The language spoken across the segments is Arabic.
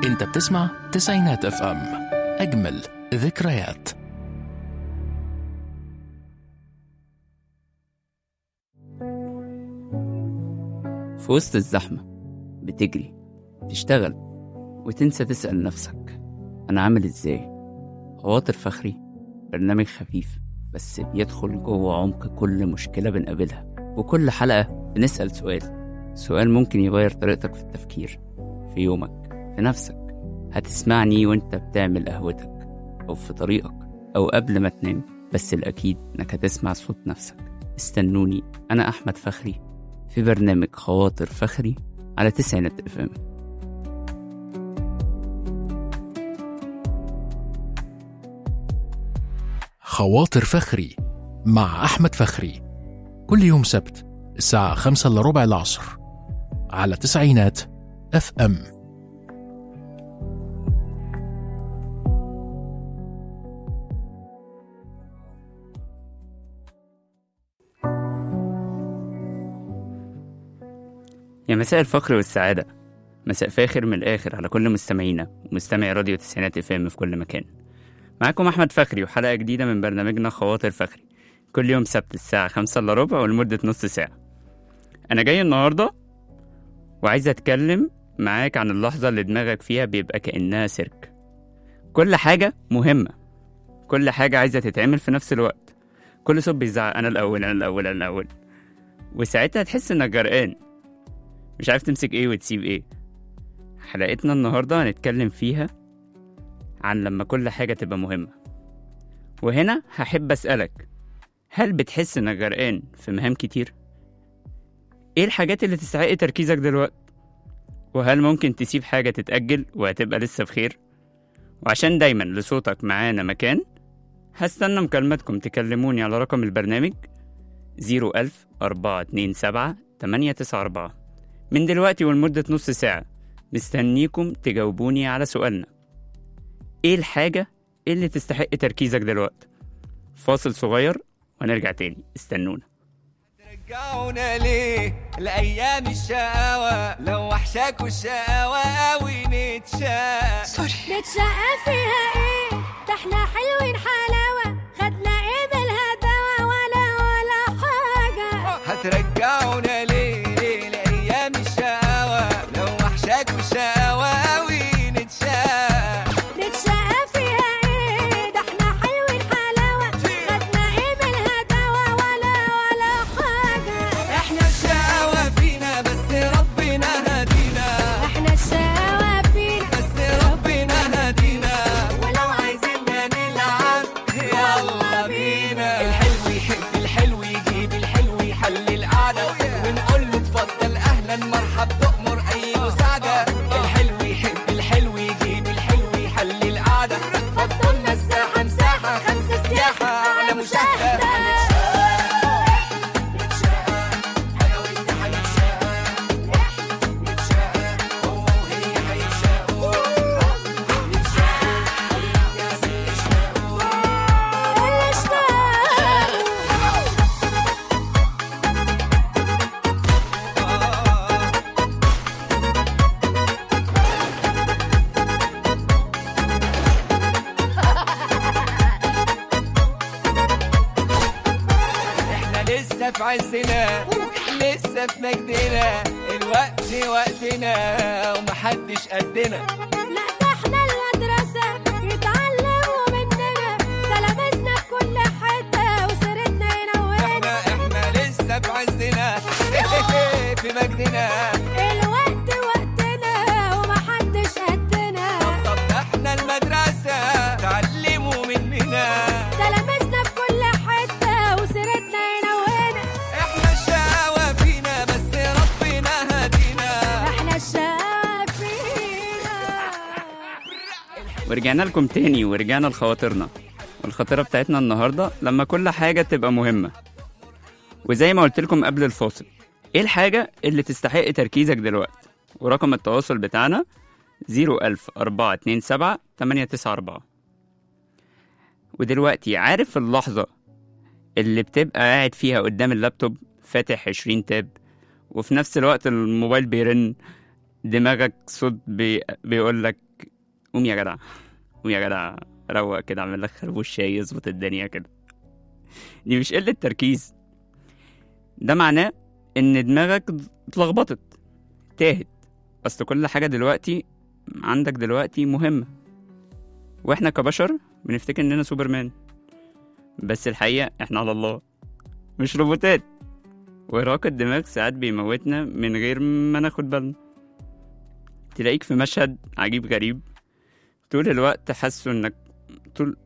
انت بتسمع تسعينات اف ام، اجمل ذكريات. في وسط الزحمة بتجري، تشتغل وتنسى تسأل نفسك أنا عامل إزاي؟ خواطر فخري برنامج خفيف بس بيدخل جوه عمق كل مشكلة بنقابلها، وكل حلقة بنسأل سؤال ممكن يغير طريقتك في التفكير، في يومك، في نفسك. هتسمعني وانت بتعمل قهوتك أو في طريقك أو قبل ما تنام، بس الأكيد إنك هتسمع صوت نفسك. استنوني، أنا أحمد فخري في برنامج خواطر فخري على تسعينات اف ام. خواطر فخري مع أحمد فخري، كل يوم سبت الساعة 5:15 العصر على تسعينات اف ام. يا مساء الفخر والسعادة، مساء فاخر من الآخر على كل مستمعينا ومستمعي راديو تسعينات اف ام في كل مكان. معاكم أحمد فخري وحلقة جديدة من برنامجنا خواطر فخري، كل يوم سبت الساعة 5:15 ولمدة نص ساعة. أنا جاي النهاردة وعايز أتكلم معاك عن اللحظة اللي دماغك فيها بيبقى كأنها سيرك. كل حاجة مهمة، كل حاجة عايزة تتعمل في نفس الوقت، كل صوت بيزعق أنا الأول أنا الأول أنا الأول، وساعتها تحس إنك جرقان مش عارف تمسك إيه وتسيب إيه. حلقتنا النهاردة هنتكلم فيها عن لما كل حاجة تبقى مهمة. وهنا هحب أسألك، هل بتحس إنك غرقان في مهام كتير؟ إيه الحاجات اللي تستحق تركيزك دلوقتي؟ وهل ممكن تسيب حاجة تتأجل وهتبقى لسه بخير؟ وعشان دايما لصوتك معانا مكان، هستنى مكالمتكم تكلموني على رقم البرنامج 01000-427-894 من دلوقتي ولمدة نص ساعة. مستنيكم تجاوبوني على سؤالنا، ايه الحاجة اللي تستحق تركيزك دلوقتي؟ فاصل صغير ونرجع تاني، استنونا. رجعونا ليه لأيام الشقاوة؟ لو وحشاكوا الشقاوة قوي نتشاق نتشقى فيها ايه؟ ده احنا حلوين حلاوة، خدنا ايه بالهداوة ولا حاجة. هترجعونا ليه لأيام الشقاوة؟ لو وحشاكوا الشقاوة قوي نتشاق نتشقى فيها ايه؟ ده احنا حلوين حلاوة، خدنا ايه بالهداوة ولا حاجة. احنا الشقاوة فينا بس ربنا هدينا، احنا الشقاوة فينا بس ربنا هدينا، ولو عايزيننا نلعب يلا بينا. الحلو يحب الحلو يجيب الحلو يحل القعدة، ونقول له اتفضل اهلا مرحب تؤمر اي مساعدة. الحلو يحب الحلو يجيب الحلو يحل القعدة، فضلنا الساحة مساحة 5 سياحة على مشاهدة. لسه في عزنا، لسه في مجدنا، الوقت وقتنا ومحدش قدنا. لا ده احنا المدرسة يتعلموا مننا، تلامذنا في كل حتة وسيرتنا ينورنا. احنا لسه في عزنا في مجدنا، الوقت وقتنا ومحدش قدنا. طب احنا المدرسة تعلموا مننا، تلامذنا في كل حتة وسيرتنا ينورنا. احنا الشقاوة فينا بس ربنا هدينا. احنا الشقاوة فينا. ورجعنا لكم تاني ورجعنا لخواطرنا، والخاطرة بتاعتنا النهاردة لما كل حاجة تبقى مهمة. وزي ما قلت لكم قبل الفاصل، ايه الحاجة اللي تستحق تركيزك دلوقتي؟ ورقم التواصل بتاعنا 01000-427-894. ودلوقتي عارف اللحظة اللي بتبقى قاعد فيها قدام اللابتوب فاتح 20 تاب، وفي نفس الوقت الموبايل بيرن، دماغك صوت بيقولك قوم يا جدع، قوم يا جدع، روق كده، اعمل لك خربوش شاي يظبط الدنيا كده. دي مش قلة تركيز، ده معناه ان دماغك اتلخبطت، تاهت. اصل كل حاجة دلوقتي عندك دلوقتي مهمة، واحنا كبشر بنفتكر اننا سوبرمان، بس الحقيقة احنا على الله، مش روبوتات. وإرهاق الدماغ ساعات بيموتنا من غير ما ناخد بالنا. تلاقيك في مشهد عجيب غريب طول الوقت حاسه انك طول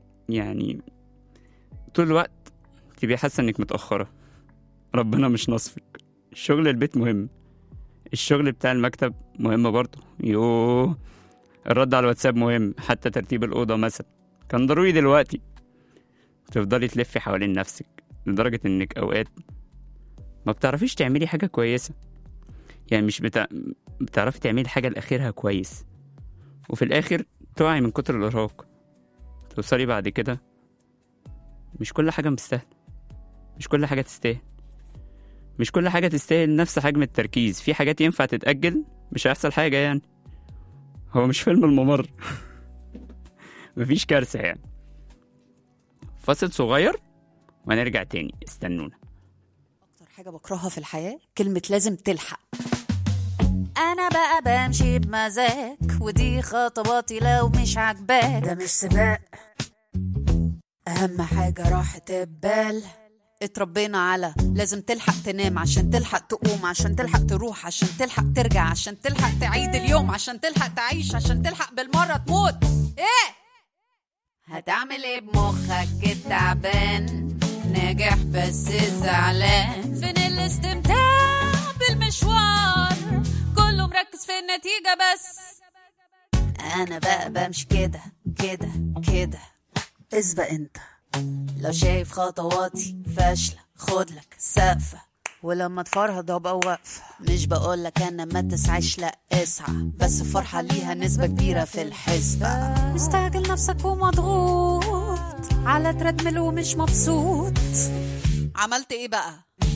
الوقت تبقى حاسة انك متأخرة. ربنا مش نصفك. الشغل البيت مهم، الشغل بتاع المكتب مهم برضه. الرد على الواتساب مهم، حتى ترتيب الأوضة مثلا كان ضروري دلوقتي. تفضلي تلفي حوالين نفسك لدرجة انك اوقات ما بتعرفيش تعملي حاجة كويسة، يعني مش بتعرفي تعملي حاجة لآخرها كويس، وفي الآخر تقعي من كتر الإرهاق. توصلي بعد كده مش كل حاجة مستاهلة، مش كل حاجة تستاهل، مش كل حاجة تستاهل نفس حجم التركيز. في حاجات ينفع تتأجل، مش هيحصل حاجة يعني، هو مش فيلم الممر. مفيش كارثة يعني. فاصل صغير وهنرجع تاني، استنونا. أكتر حاجة بكرهها في الحياة كلمة لازم تلحق. أنا بقى بمشي بمزاج، ودي خطواتي لو مش عجباك. ده مش سباق، أهم حاجة راحة البال. اتربينا على لازم تلحق تنام عشان تلحق تقوم، عشان تلحق تروح، عشان تلحق ترجع، عشان تلحق تعيد اليوم، عشان تلحق تعيش، عشان تلحق بالمرة تموت. ايه هتعمل ايه بمخك التعبان؟ ناجح بس زعلان. فين الاستمتاع بالمشوار؟ كله مركز في النتيجة بس. انا بقى بمشي كده كده كده. اسبق انت لو شايف خطواتي فاشلة، خدلك سقفة، ولما تفرهد ابقى واقفة. مش بقولك انا ما تسعيش، لا اسعى، بس الفرحة ليها نسبة كبيرة في الحسبة. مستعجل نفسك ومضغوط على تريدميل ومش مبسوط. عملت ايه بقى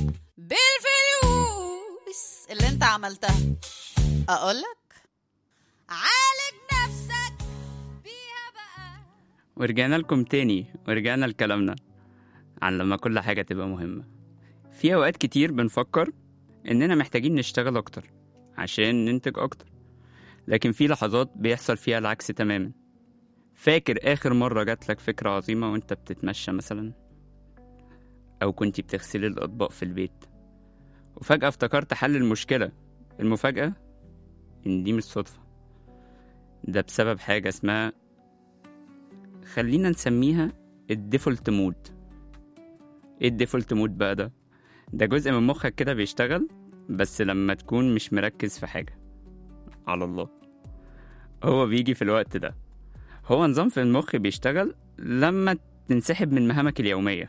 بالفلوس اللي انت عملتها؟ اقولك عالج نفسك بيها بقى. ورجعنا لكم تاني، ورجعنا لكلامنا عن لما كل حاجة تبقى مهمة. في أوقات كتير بنفكر إننا محتاجين نشتغل أكتر عشان ننتج أكتر، لكن في لحظات بيحصل فيها العكس تماما. فاكر آخر مرة جاتلك فكرة عظيمة وانت بتتمشى مثلا، أو كنتي بتغسلي الأطباق في البيت وفجأة افتكرت حل المشكلة؟ المفاجأة إن دي مش صدفة، ده بسبب حاجة اسمها، خلينا نسميها الديفولت مود. ايه الديفولت مود بقى؟ ده جزء من مخك كده بيشتغل بس لما تكون مش مركز في حاجة، على الله. هو بيجي في الوقت ده، هو نظام في المخ بيشتغل لما تنسحب من مهامك اليومية.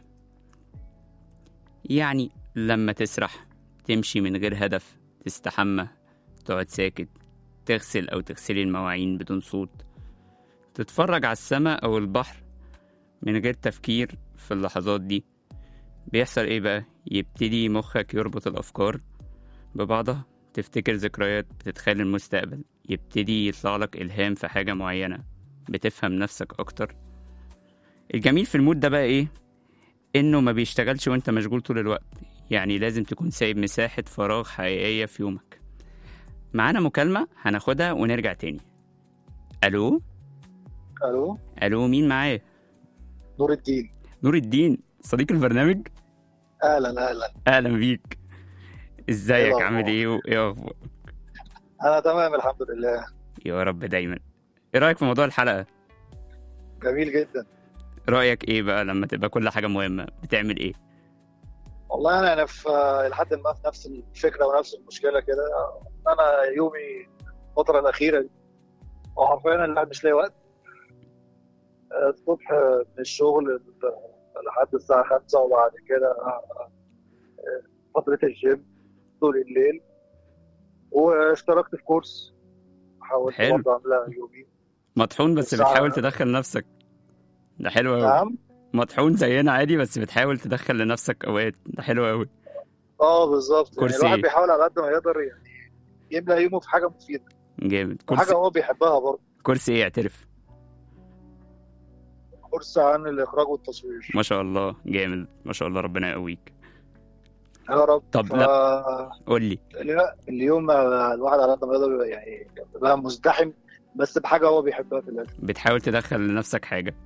يعني لما تسرح، تمشي من غير هدف، تستحمى، تقعد ساكت، تغسل أو تغسلي المواعين بدون صوت، تتفرج على السماء أو البحر من غير تفكير. في اللحظات دي بيحصل ايه بقى؟ يبتدي مخك يربط الأفكار ببعضها، تفتكر ذكريات، بتتخيل المستقبل، يبتدي يطلع لك إلهام في حاجة معينة، بتفهم نفسك أكتر. الجميل في المود ده بقى ايه؟ إنه ما بيشتغلش وانت مشغول طول الوقت، يعني لازم تكون سايب مساحة فراغ حقيقية في يومك. معانا مكالمة هناخدها ونرجع تاني. ألو؟ الو، ألو، مين معايا؟ نور الدين. نور الدين، صديق البرنامج. اهلا اهلا. أهلا بيك، ازيك؟ الأخبار؟ عامل ايه وايه اخبارك؟ انا تمام الحمد لله. يا رب دايما. ايه رأيك في موضوع الحلقة؟ جميل جدا. رأيك ايه بقى لما تبقى كل حاجة مهمة؟ بتعمل ايه؟ والله انا في لحد ما في نفس الفكره ونفس المشكله كده. انا يومي الفتره الاخيره دي وحرفيا الواحد مش لاقي وقت. الصبح من الشغل لحد الساعه 5، وبعد كده فتره الجيم طول الليل، واشتركت في كورس حاولت حلو. برضه اعملها يومي. مطحون بس الساعة- بتحاول تدخل نفسك، ده حلو أوي. نعم. مطحون زينا عادي بس بتحاول تدخل لنفسك أوقات، ده حلو أوي. بالظبط، يعني كورس الواحد إيه؟ بيحاول على قد ما يقدر يعني يملى يومه في حاجه مفيده جامد. وحاجه هو بيحبها برضه. كورس ايه؟ اعترف. كورس عن الاخراج والتصوير. ما شاء الله جامد، ما شاء الله، ربنا يقويك. يا رب. طب لا قول لي. اليوم الواحد على قد ما يقدر يعني بقى مزدحم، بس بحاجه هو بيحبها في الاخر. بتحاول تدخل لنفسك حاجة.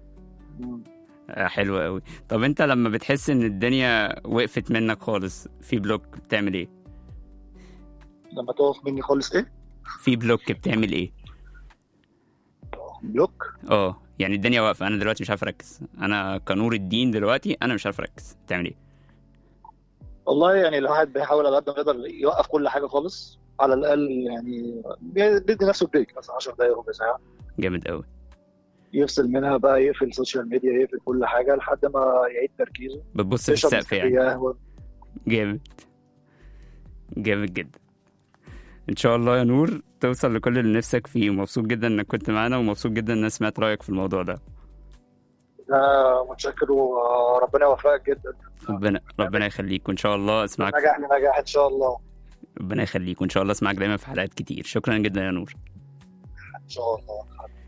حلو قوي. طب انت لما بتحس ان الدنيا وقفت منك خالص في بلوك بتعمل ايه؟ لما تقف مني خالص ايه؟ في بلوك بتعمل ايه؟ بلوك؟ يعني الدنيا واقفة، انا دلوقتي مش عارف اركز، انا كنور الدين دلوقتي انا مش عارف اركز، بتعمل ايه؟ والله يعني الواحد بيحاول على قد ما يقدر يوقف كل حاجه خالص، على الاقل يعني بيدي نفسه بريك مثلا 10 دقايق ربع ساعه. جامد قوي. يفصل منها بقى، يقفل السوشيال ميديا، يقفل كل حاجه لحد ما يعيد تركيزه. بتبص في السقف يعني. جامد جامد جدا. ان شاء الله يا نور توصل لكل اللي نفسك فيه، ومبسوط جدا انك كنت معانا، ومبسوط جدا ان سمعت رايك في الموضوع ده. متشكر، وربنا يوفقك جدا. ربنا يخليك، وان شاء الله اسمعك نجاح ان شاء الله. ربنا يخليك، وان شاء الله اسمعك دايما في حلقات كتير. شكرا جدا يا نور. ان شاء الله.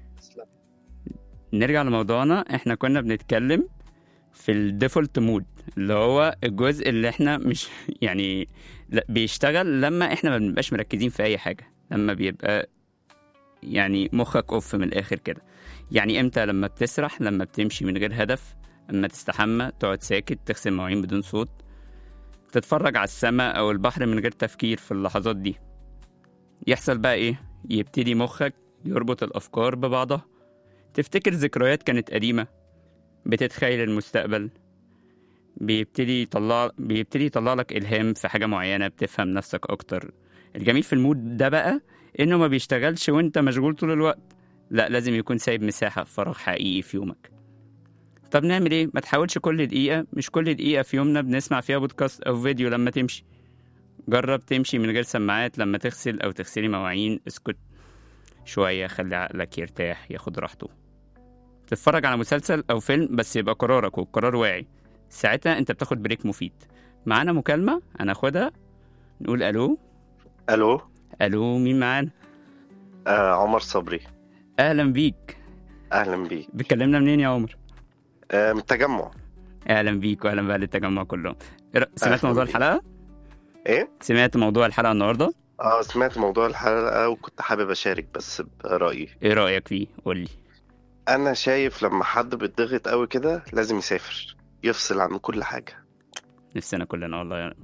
نرجع لموضوعنا. احنا كنا بنتكلم في الديفولت مود، اللي هو الجزء اللي احنا مش يعني بيشتغل لما احنا ما بنبقاش مركزين في اي حاجة، لما بيبقى يعني مخك اوف من الاخر كده. يعني امتى؟ لما بتسرح، لما بتمشي من غير هدف، اما تستحمى، تقعد ساكت، تغسل مواعين بدون صوت، تتفرج على السماء او البحر من غير تفكير. في اللحظات دي يحصل بقى ايه؟ يبتدي مخك يربط الافكار ببعضها، تفتكر ذكريات كانت قديمة، بتتخيل المستقبل، بيبتدي يطلع لك إلهام في حاجة معينة، بتفهم نفسك أكتر. الجميل في المود ده بقى إنه ما بيشتغلش وإنت مشغول طول الوقت، لا، لازم يكون سايب مساحة فراغ حقيقي في يومك. طب نعمل إيه؟ ما تحاولش كل دقيقة، مش كل دقيقة في يومنا بنسمع فيها بودكاست أو فيديو لما تمشي. جرب تمشي من غير سماعات لما تغسل أو تغسلي مواعين، اسكت شوية، خلي عقلك يرتاح ياخد راحته. تتفرج على مسلسل أو فيلم، بس يبقى قرارك والقرار واعي، ساعتها أنت بتاخد بريك مفيد. معانا مكالمة هناخدها، نقول ألو. ألو، مين معانا؟ عمر صبري. أهلا بيك. أهلا بيك. بتكلمنا منين يا عمر؟ من التجمع. أهلا بيك وأهلا بقى للتجمع كلهم. سمعت موضوع الحلقة؟ إيه؟ سمعت موضوع الحلقة النهاردة؟ سمعت موضوع الحلقة وكنت حابب أشارك بس برأيي. إيه رأيك فيه؟ قولي. أنا شايف لما حد بيتضغط قوي كده لازم يسافر، يفصل عن كل حاجة. نفسنا كلنا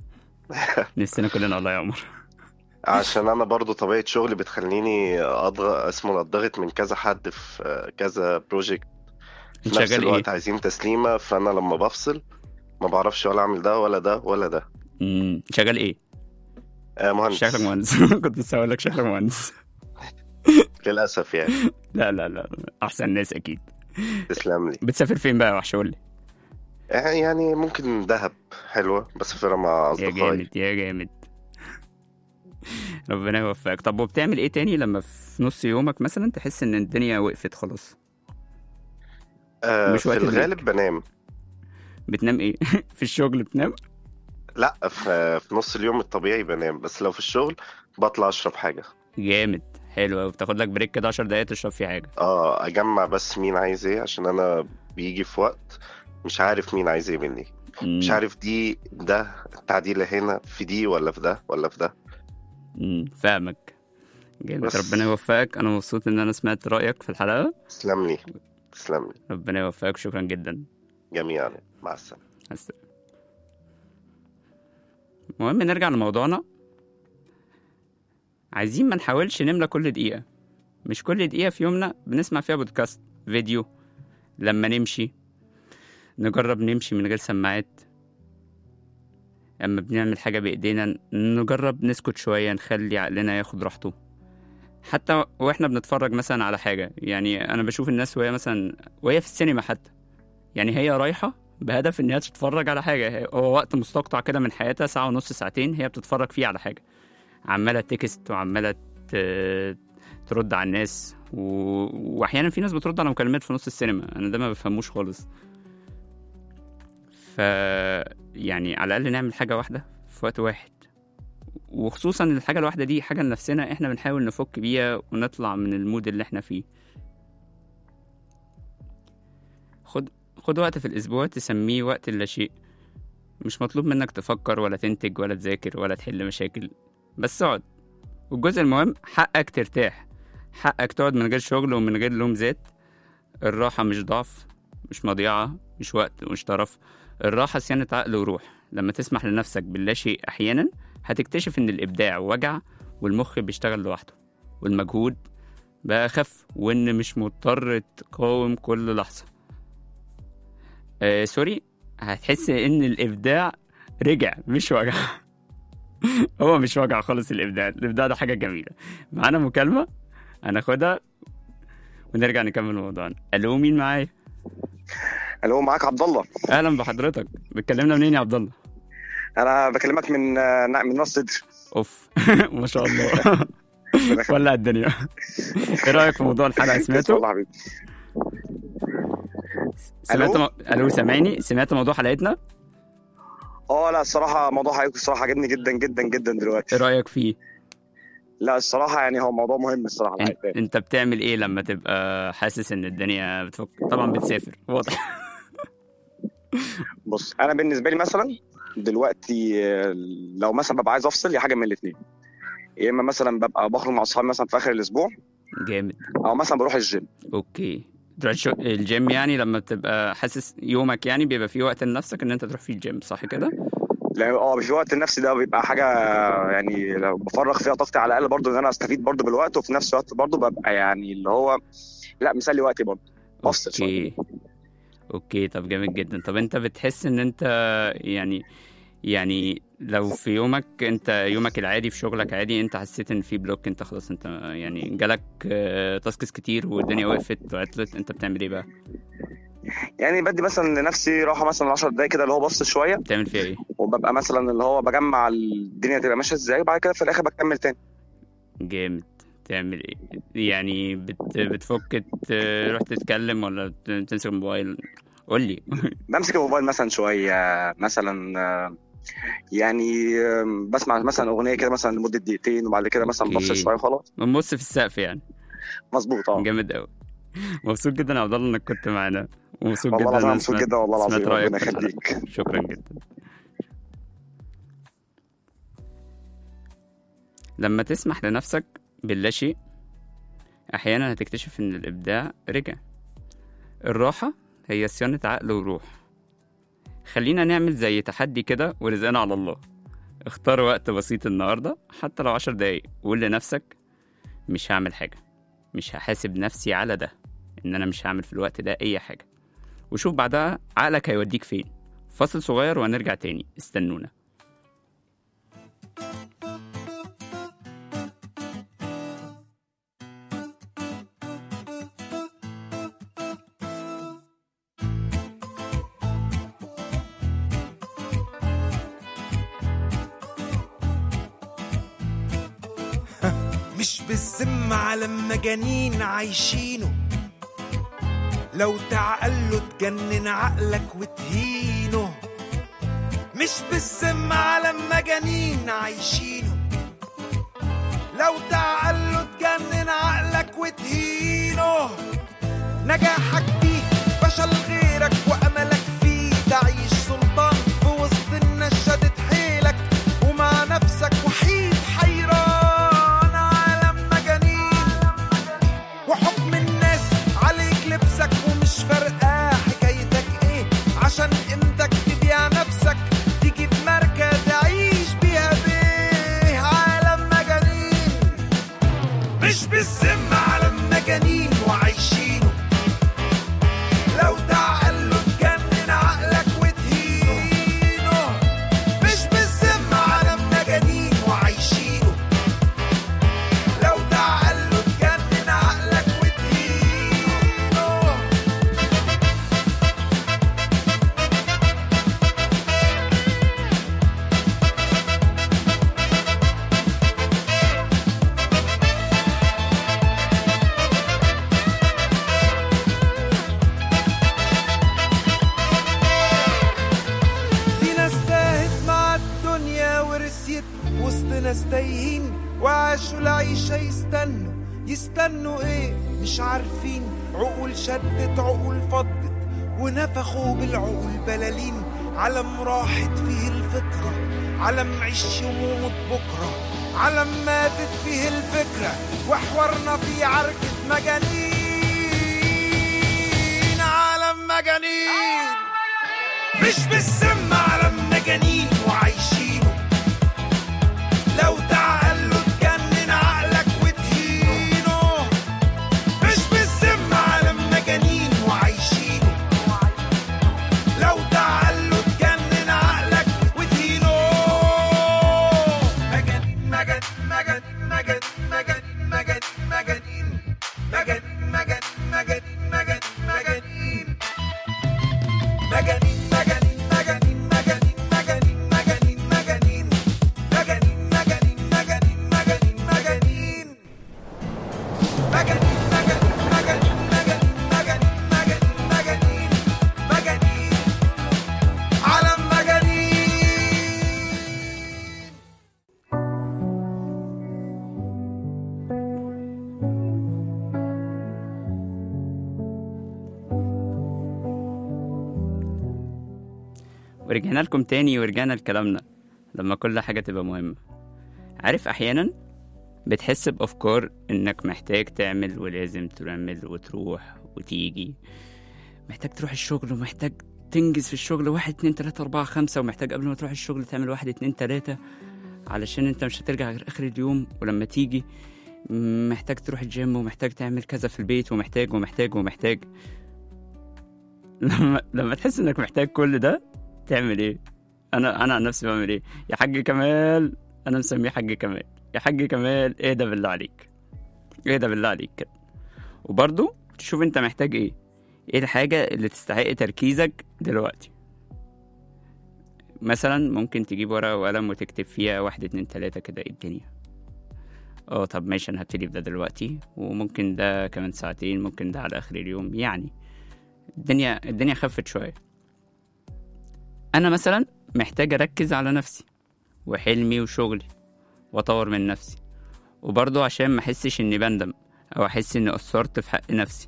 والله يا عمر. عشان أنا برضو طبيعة شغلي بتخليني أضغط من كذا حد في كذا بروجكت في نفس الوقت عايزين تسليمة، فأنا لما بفصل ما بعرفش ولا أعمل ده ولا ده ولا ده. شغال إيه؟ مهندس. شكلك مهندس. كنت لسه هقول لك شكلك مهندس. للأسف يعني. لا أحسن ناس أكيد. تسلم لي. بتسافر فين بقى يا وحش؟ قول لي. يعني ممكن دهب حلوة، بسافرها مع أصدقائي. يا جامد. ربنا يوفقك. طب وبتعمل إيه تاني لما في نص يومك مثلا تحس إن الدنيا وقفت خلاص؟ في الغالب بنام. بتنام إيه؟ في الشغل بتنام؟ لا، في نص اليوم الطبيعي بنام، بس لو في الشغل بطلع أشرب حاجة. جامد، حلو. وبتاخد لك بريك كده 10 دقايق تشرب فيه حاجة. أجمع بس مين عايز إيه، عشان أنا بيجي في وقت مش عارف مين عايز إيه مني. مش عارف ده التعديل هنا في دي ولا في ده ولا في ده. فاهمك. جامد، ربنا يوفقك. أنا مبسوط إن أنا سمعت رأيك في الحلقة. تسلم لي. ربنا يوفقك، شكرا جدا جميعا. مع السلامة. المهم نرجع لموضوعنا. عايزين ما نحاولش نملى كل دقيقة، مش كل دقيقة في يومنا بنسمع فيها بودكاست فيديو. لما نمشي نجرب نمشي من غير سماعات، اما بنعمل حاجة بإيدينا نجرب نسكت شوية، نخلي عقلنا ياخد راحته. حتى واحنا بنتفرج مثلا على حاجة، يعني أنا بشوف الناس وهي في السينما حتى، يعني هي رايحة بهدف إن هي تتفرج على حاجة، هو وقت مستقطع كده من حياتها، ساعة ونص ساعتين هي بتتفرج فيه على حاجة، عمالة تكست وعمالة ترد على الناس، وأحيانا في ناس بترد على مكالمات في نص السينما، أنا ده ما بفهموش خالص. يعني على الأقل نعمل حاجة واحدة في وقت واحد، وخصوصا الحاجة الواحدة دي حاجة لنفسنا، احنا بنحاول نفك بيها ونطلع من المود اللي احنا فيه. خد وقت في الأسبوع تسميه وقت اللاشيء. مش مطلوب منك تفكر ولا تنتج ولا تذاكر ولا تحل مشاكل، بس اقعد. والجزء المهم، حقك ترتاح، حقك تقعد من غير شغل ومن غير لوم ذات. الراحة مش ضعف، مش مضيعة، مش وقت، مش طرف. الراحة صيانة عقل وروح. لما تسمح لنفسك باللاشيء أحيانا هتكتشف إن الإبداع وجع، والمخ بيشتغل لوحده، والمجهود بقى أخف، وإن مش مضطر تقاوم كل لحظة. سوري، هتحس إن الإبداع رجع مش وجع. هو مش وجع خالص. الإبداع ده حاجة جميلة. معانا مكالمة هناخدها ونرجع نكمل موضوعنا. ألو، مين معايا؟ الو، معاك عبد الله. اهلا بحضرتك. بتكلمنا منين يا عبد الله؟ انا بكلمك من راس سدر. اوف. ما شاء الله. ولع الدنيا. ايه رايك في موضوع الحلقه؟ سمعته؟ والله حبيبي. الو، سامعني؟ سمعت موضوع حلقتنا؟ لا الصراحه موضوع حلقتك الصراحه عجبني جدا جدا جدا دلوقتي. ايه رايك فيه؟ لا الصراحه يعني هو موضوع مهم الصراحه. انت بتعمل ايه لما تبقى حاسس ان الدنيا بتفك؟ طبعا بتسافر، واضح. بص، انا بالنسبه لي مثلا دلوقتي لو مثلا ببقى عايز افصل، يا حاجه من الاثنين. يا اما مثلا ببقى بخرج مع اصحابي مثلا في اخر الاسبوع، جامد، او مثلا بروح الجيم. اوكي، تروح الجيم. يعني لما بتبقى حاسس يومك يعني بيبقى فيه وقت لنفسك ان انت تروح فيه الجيم، صح كده؟ لا في وقت النفسي ده بيبقى حاجه يعني لو بفرغ فيها طاقتي على الاقل برضو ان انا استفيد برضو بالوقت، وفي نفس الوقت برضو ببقى يعني اللي هو لا مسلي وقتي برضو، افصل شويه. اوكي، طب جامد جدا. طب انت بتحس ان انت يعني لو في يومك العادي في شغلك عادي، انت حسيت ان في بلوك، انت خلاص انت يعني جالك تاسكس كتير والدنيا وقفت وعطلت، انت بتعمل ايه بقى؟ يعني بدي مثلا لنفسي راحه مثلا 10 دقايق كده اللي هو بفصل شويه. بتعمل فيها ايه؟ وببقى مثلا اللي هو بجمع الدنيا تبقى ماشيه ازاي، وبعد كده في الاخر بكمل تاني. جامد. تعمل ايه يعني؟ بتفك تروح تتكلم ولا تمسك الموبايل؟ قول لي. بمسك الموبايل مثلا شويه، مثلا يعني بسمع مثلا اغنيه كده مثلا لمده دقيقتين، وبعد كده مثلا بفصل شويه وخلاص. بنبص في السقف يعني. مظبوط. جامد قوي. مبسوط جدا يا عبد الله انك كنت معانا، ومبسوط جدا. والله مبسوط جدا والله العظيم. ربنا يخليك. شكرا جدا. لما تسمح لنفسك باللاشيء احيانا هتكتشف ان الابداع رجع. الراحه هي صيانه عقل وروح. خلينا نعمل زي تحدي كده ورزقنا على الله. اختار وقت بسيط النهارده، حتى لو 10 دقايق، وقول لنفسك مش هعمل حاجه، مش هحاسب نفسي على ده، ان انا مش هعمل في الوقت ده اي حاجه، وشوف بعدها عقلك هيوديك فين. فاصل صغير وهنرجع تاني، استنونا. مش بالذمة على المجانين عايشينه، لو تعقله تجنن عقلك وتهينه. مش بالذمة على المجانين عايشينه، لو تعقله تجنن عقلك وتهينه. نجاحك فيه، فشل غيرك وأملك فيه. تعيش سلطان في وسط الناس، شدت حيلك ومع نفسك وحيد حيران. ومش فارقة حكايتك ايه، عشان قيمتك تبيع نفسك، تجيب ماركة تعيش بيها بيه. عالم مجانين، مش بالذمة على المجانين وعايشينه، لو تعقله تجنن عقلك وتهينه. مش بالذمة على المجانين وعايشينه، لو تعقله تجنن عقلك وتهينه. ناس تايهين وعاشوا العيشة يستنوا ايه مش عارفين. عقول شدت، عقول فضت، ونفخوا بالعقول بلالين، عالم راحت فيه الفطرة، عالم عيش يموت بكرة، عالم ماتت فيه الفكرة، وحورنا في عركة مجانين، عالم مجانين مش بالسم، عالم مجانين وعايشينه، لو تعقله تجنن عقلك وتهينه، مش بالسم، عالم مجانين وعايشينه، لو تعقله تجنن عقلك وتهينه، مجانين مجانين مجانين مجانين مجانين مجانين مجانين مجانين مجانين مجانين مجانين ورجعنا لكم تاني ورجعنا لكلامنا لما كل حاجة تبقى مهمة. عارف أحيانا بتحس بأفكار إنك محتاج تعمل ولازم تعمل وتروح وتيجي، محتاج تروح الشغل ومحتاج تنجز في الشغل 1 2 3 4 5، ومحتاج قبل ما تروح الشغل تعمل 1 2 3 علشان انت مش هترجع غير آخر اليوم، ولما تيجي محتاج تروح الجيم ومحتاج تعمل كذا في البيت ومحتاج ومحتاج ومحتاج. لما تحس إنك محتاج كل ده تعمل ايه؟ انا عن نفسي بعمل ايه؟ يا حاج كمال، انا مسميه حاج كمال، يا حاج كمال ايه ده بالله عليك، ايه ده بالله عليك كده. وبرضو تشوف انت محتاج ايه الحاجة اللي تستحق تركيزك دلوقتي. مثلا ممكن تجيب ورقة وقلم وتكتب فيها 1 2 3 كده ايه الدنيا. طب ماشي، انا هبتدي بده دلوقتي، وممكن ده كمان ساعتين، ممكن ده على اخر اليوم، يعني الدنيا خفت شوية. أنا مثلا محتاج أركز على نفسي وحلمي وشغلي وأطور من نفسي، وبرضو عشان ما أحسش إني بندم أو أحس إني قصرت في حق نفسي.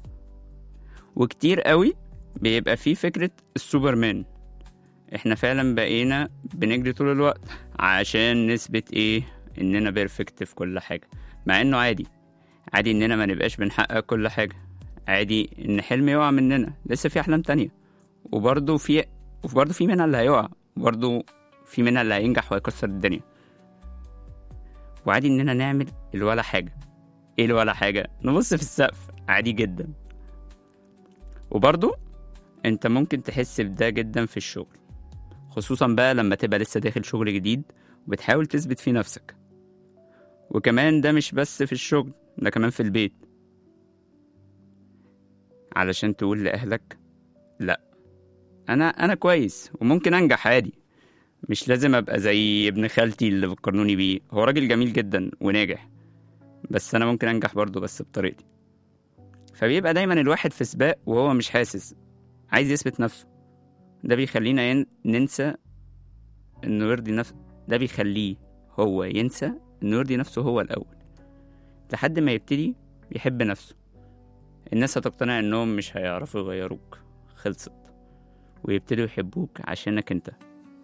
وكتير قوي بيبقى فيه فكرة السوبرمان، إحنا فعلا بقينا بنجري طول الوقت عشان نثبت إيه؟ إننا بيرفكت في كل حاجة، مع إنه عادي إننا ما نبقاش بنحقق كل حاجة، عادي إن حلم يقع مننا، لسه في أحلام تانية، وبرضو في منها اللي هيقع، وبرضو في منها اللي هينجح ويكسر الدنيا. وعادي اننا نعمل الولا حاجة. ايه الولا حاجة؟ نبص في السقف عادي جدا. وبرضو انت ممكن تحس بده جدا في الشغل، خصوصا بقى لما تبقى لسه داخل شغل جديد وبتحاول تثبت فيه نفسك. وكمان ده مش بس في الشغل، ده كمان في البيت، علشان تقول لأهلك لا انا كويس وممكن انجح عادي، مش لازم ابقى زي ابن خالتي اللي بتقارنوني بيه، هو راجل جميل جدا وناجح، بس انا ممكن انجح برضه بس بطريقتي. فبيبقى دايما الواحد في سباق وهو مش حاسس، عايز يثبت نفسه. ده بيخلينا ننسى انه يرضي نفسه، ده بيخليه هو ينسى انه يرضي نفسه هو الاول، لحد ما يبتدي يحب نفسه. الناس هتقتنع انهم مش هيعرفوا يغيروك، خلصت، ويبتدوا يحبوك عشانك انت.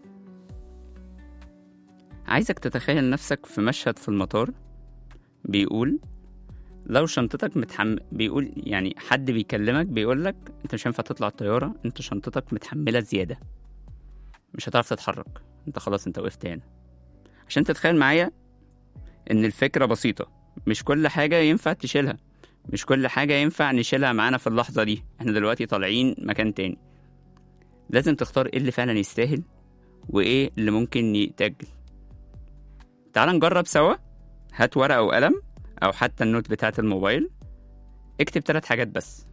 عايزك تتخيل نفسك في مشهد في المطار، بيقول لو شنطتك بيقول يعني حد بيكلمك بيقولك انت مش هينفع تطلع الطيارة، انت شنطتك متحملة زيادة، مش هتعرف تتحرك، انت خلاص انت وقفت هنا. عشان تتخيل معايا ان الفكرة بسيطة، مش كل حاجة ينفع تشيلها، مش كل حاجة ينفع نشيلها معانا في اللحظة دي، احنا دلوقتي طالعين مكان تاني. لازم تختار ايه اللي فعلا يستاهل وايه اللي ممكن يتأجل. تعال نجرب سوا. هات ورقة وقلم او حتى النوت بتاعة الموبايل، اكتب 3 حاجات بس.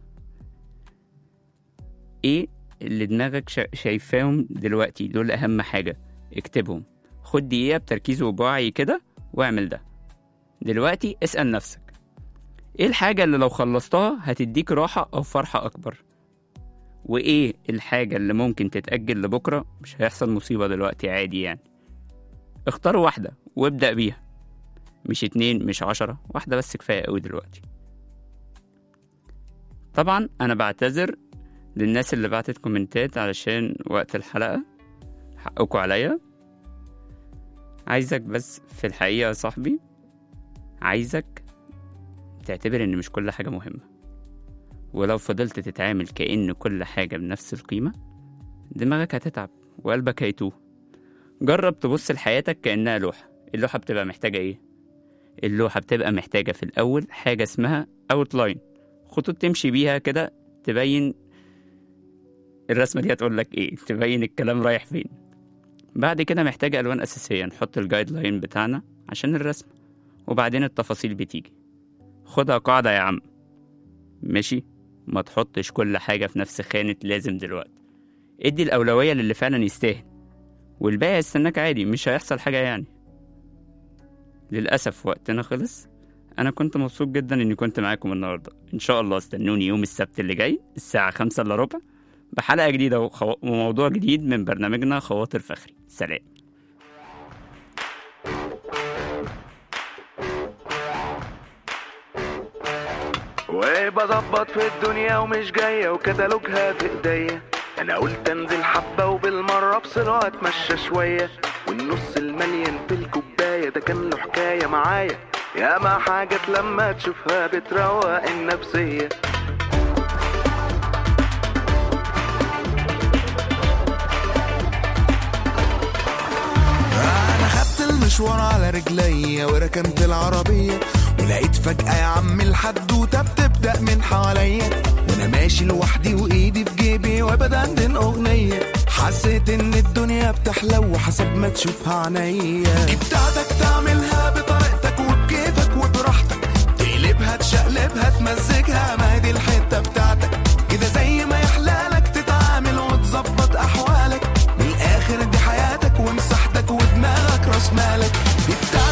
ايه اللي دماغك شايفاهم دلوقتي، دول اهم حاجة، اكتبهم. خد دقيقة بتركيز وبوعي كده واعمل ده. دلوقتي اسأل نفسك ايه الحاجة اللي لو خلصتها هتديك راحة او فرحة اكبر، وايه الحاجة اللي ممكن تتأجل لبكرة، مش هيحصل مصيبة دلوقتي عادي يعني. اختار واحدة وابدأ بيها، مش 2 مش 10، واحدة بس كفاية قوي دلوقتي. طبعا انا بعتذر للناس اللي بعتت كومنتات علشان وقت الحلقة، حقكوا عليا. عايزك بس في الحقيقة يا صاحبي، عايزك تعتبر ان مش كل حاجة مهمة، ولو فضلت تتعامل كأن كل حاجة بنفس القيمة دماغك هتتعب وقلبك هيتوه. جرب تبص لحياتك كأنها لوحة. اللوحة بتبقى محتاجة ايه؟ اللوحة بتبقى محتاجة في الأول حاجة اسمها اوتلاين، خطوط تمشي بيها كده تبين الرسمة دي هتقولك ايه، تبين الكلام رايح فين. بعد كده محتاجة ألوان أساسية، نحط الجايد لاين بتاعنا عشان الرسم، وبعدين التفاصيل بتيجي. خدها قاعدة يا عم، ماشي؟ ما تحطش كل حاجة في نفس خانة لازم دلوقتي. ادي الأولوية للي فعلا يستاهل، والباقي هيستناك عادي، مش هيحصل حاجة يعني. للأسف وقتنا خلص. أنا كنت مبسوط جدا إني كنت معاكم النهاردة. إن شاء الله استنوني يوم السبت اللي جاي الساعة 5:15 بحلقة جديدة وموضوع جديد من برنامجنا خواطر فخري. سلام. وبظبط في الدنيا ومش جاية وكتالوجها في ايديا، انا قلت انزل حبة وبالمرة افصل واتمشى شوية، والنص المليان في الكوباية ده كان له حكاية معايا، ياما حاجات لما تشوفها بتروق النفسية. انا خدت المشوار على رجليا وركنت العربية، ولقيت فجأة يا عم الحدوتة بتبدأ من حواليا، وانا ماشي لوحدي وايدي في جيبي وبدندن اغنية، حسيت ان الدنيا بتحلو حسب ما تشوفها عينيا. دي بتاعتك تعملها بطريقتك وبكيفك وبراحتك، تقلبها تشقلبها تمزجها، ما هي دي الحتة بتاعتك كده زي ما يحلالك تتعامل وتظبط احوالك، من الاخر دي حياتك ومساحتك ودماغك راس مالك. دي